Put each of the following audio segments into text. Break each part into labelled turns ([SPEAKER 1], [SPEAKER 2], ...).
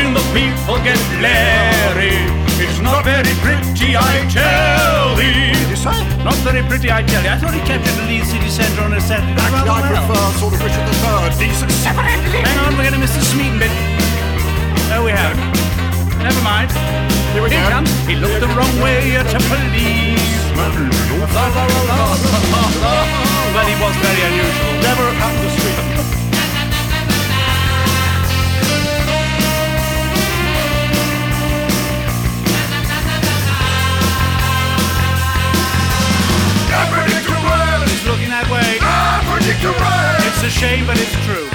[SPEAKER 1] watching the people get blary. It's not very pretty, I tell thee. Not very pretty, I tell you. I thought he kept it at Leeds City Centre on a Saturday.
[SPEAKER 2] Actually, I prefer sort of Richard III, decent separately.
[SPEAKER 1] Hang on, we're going to miss the Smeaton bit. No, we haven't. Never mind.
[SPEAKER 2] Here we
[SPEAKER 1] Here
[SPEAKER 2] go.
[SPEAKER 1] he comes. He looked the wrong way at a policeman. But he was very unusual.
[SPEAKER 2] Never happened to street.
[SPEAKER 1] He's looking that way. It's a shame, but it's true.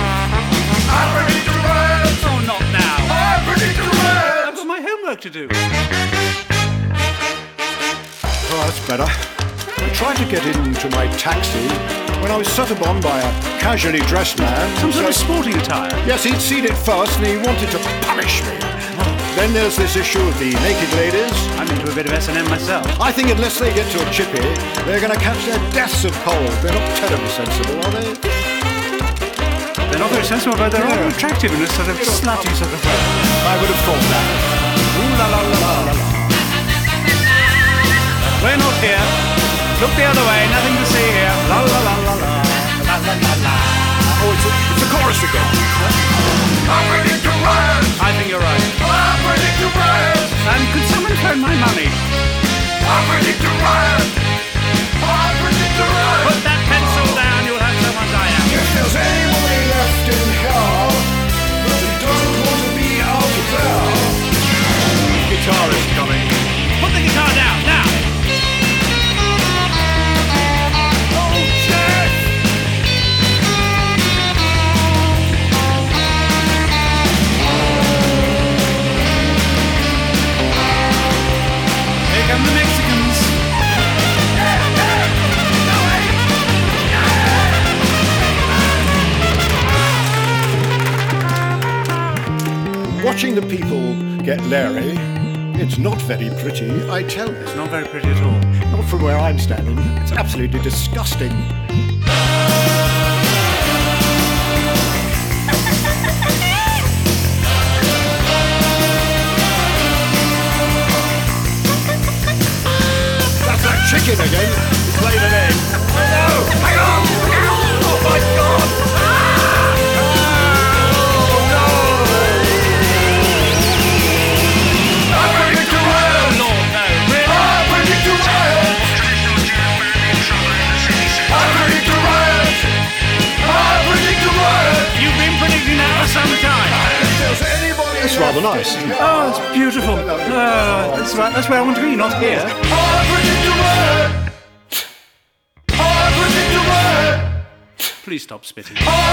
[SPEAKER 1] Oh, not now. I've got my homework to do.
[SPEAKER 2] Oh, that's better. I tried to get into my taxi when I was set upon by a casually dressed man.
[SPEAKER 1] Some sort of sporting attire.
[SPEAKER 2] Yes, he'd seen it first and he wanted to punish me. Then there's this issue of the naked ladies.
[SPEAKER 1] I'm into a bit of S&M myself.
[SPEAKER 2] I think unless they get to a chippy, they're going to catch their deaths of cold. They're not terribly sensible, are they?
[SPEAKER 1] They're not very sensible, but they're rather attractive in a sort of slutty sort of way.
[SPEAKER 2] I would have thought that.
[SPEAKER 1] Ooh la la la la la. We're not here. Look the other way. Nothing to see here. La la la la la. La la la la.
[SPEAKER 2] Oh, it's a chorus again.
[SPEAKER 1] I think you're right. And could someone phone my money? Put that pencil down. You'll have someone's eye out.
[SPEAKER 2] If there's anybody left in hell that doesn't want to be out there.
[SPEAKER 1] Guitarist coming. Put the guitar down now. Here come the Mexicans.
[SPEAKER 2] Watching the people get leery, it's not very pretty, I tell you.
[SPEAKER 1] It's not very pretty at all.
[SPEAKER 2] Not from where I'm standing. It's absolutely disgusting. That's that chicken again. He played an egg. Oh no! Hang on! Oh my God! It's rather nice.
[SPEAKER 1] Oh, it's beautiful. That's right. That's where I want to be, not here. Please stop spitting.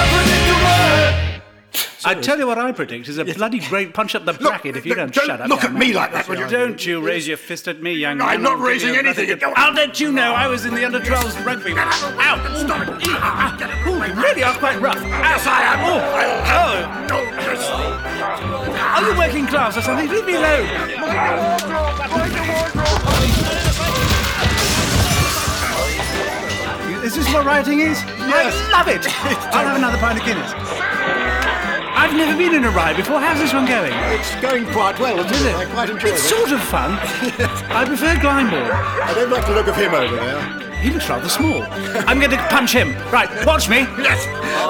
[SPEAKER 1] I tell you what I predict is a bloody great punch up the bracket if you don't shut up.
[SPEAKER 2] Look at
[SPEAKER 1] young
[SPEAKER 2] me
[SPEAKER 1] man.
[SPEAKER 2] like that, will you?
[SPEAKER 1] Don't you raise your fist at me, young man.
[SPEAKER 2] I'm not raising anything.
[SPEAKER 1] I'll let you know I was in the under-12s rugby. Ow! Stop it! Ooh, you really are quite rough.
[SPEAKER 2] Yes, I am.
[SPEAKER 1] Are you working class or something? Leave me alone. Is this what writing is?
[SPEAKER 2] Yes.
[SPEAKER 1] I love it. I'll have another pint of Guinness. I've never been in a ride before. How's this one going?
[SPEAKER 2] It's going quite well, isn't it? I quite enjoy
[SPEAKER 1] It's
[SPEAKER 2] it.
[SPEAKER 1] sort of fun. I prefer Glyndebourne.
[SPEAKER 2] I don't like the look of him over there.
[SPEAKER 1] He looks rather small. I'm going to punch him. Right, watch me.
[SPEAKER 2] Yes.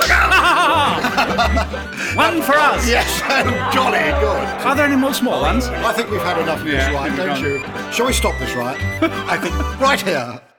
[SPEAKER 1] One for us.
[SPEAKER 2] Yes, jolly good.
[SPEAKER 1] Are there any more small ones?
[SPEAKER 2] I think we've had enough of this ride, don't you? Shall we stop this ride? I think right here.